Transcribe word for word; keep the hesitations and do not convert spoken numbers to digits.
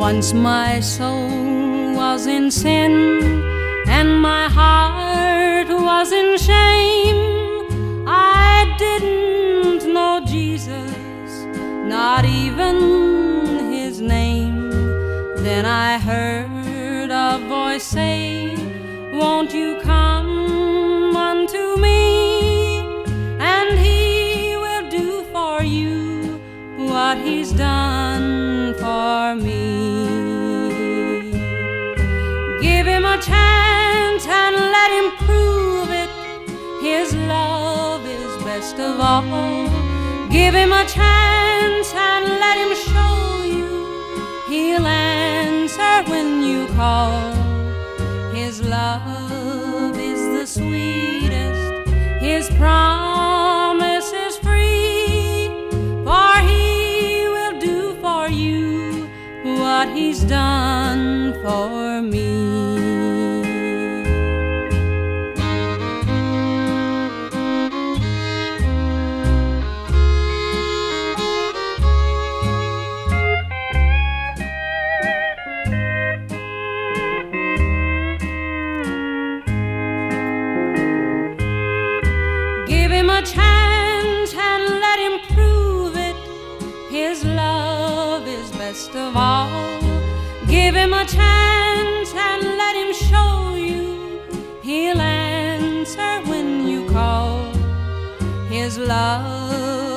Once my soul was in sin and my heart was in shame. I didn't know Jesus, not even his name. Then I heard a voice say, won't you come unto me, and he will do for you what he's done for me. Give him a chance and let him prove it. His love is best of all. Give him a chance and let him show you. He'll answer when you call. His love is the sweetest. His promise is free. For he will do for you what he's done for me. Give him a chance and let him prove it. His love is best of all. Give him a chance and let him show you. He'll answer when you call. His love